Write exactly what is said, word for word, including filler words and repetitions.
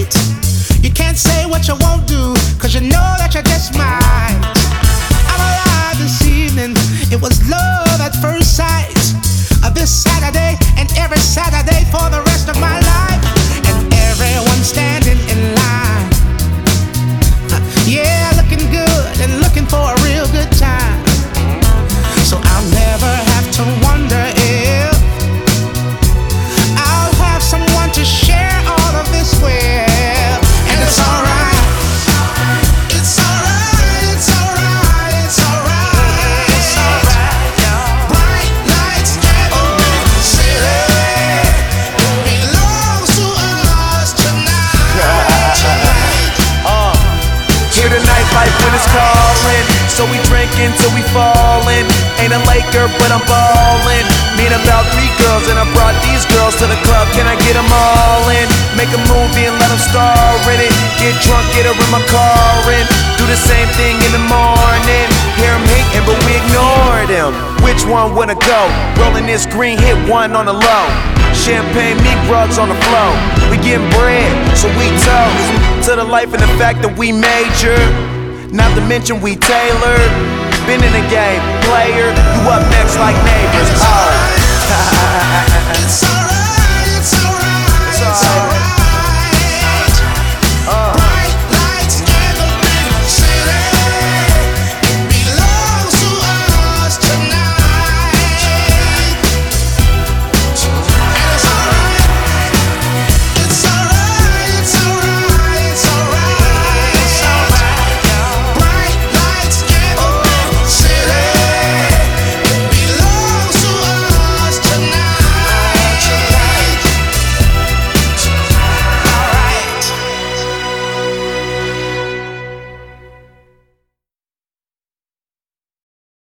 night. You can't say what you won't do, cause you know that you just might. I'm alive this evening, it was love at first sight. Uh, this Saturday and every Saturday for the rest of my life. And everyone standing in line, uh, yeah, looking good and looking for a real good time. So I'll never have to wonder if I'll have someone to share all of this with. And it's alright, it's alright, it's alright, it's alright, it's alright. Bright lights and a big city, it belongs to us tonight. uh, Hear the nightlife when it's calling, so we drinking till we fallin'. Ain't a Laker, but I'm ballin'. Meet about three girls, and I brought these girls to the club. Can I get them all in? Make a movie and let them star in it. Get drunk, get her in my car and do the same thing in the morning. Hear them hating, but we ignore them. Which one wanna go? Rolling this green, hit one on the low. Champagne, meat rugs on the floor. We getting bread, so we toast to the life and the fact that we major. Not to mention we tailored. Been in the game, player. You up next like neighbors. Oh. It's alright, it's alright, it's alright, it's alright.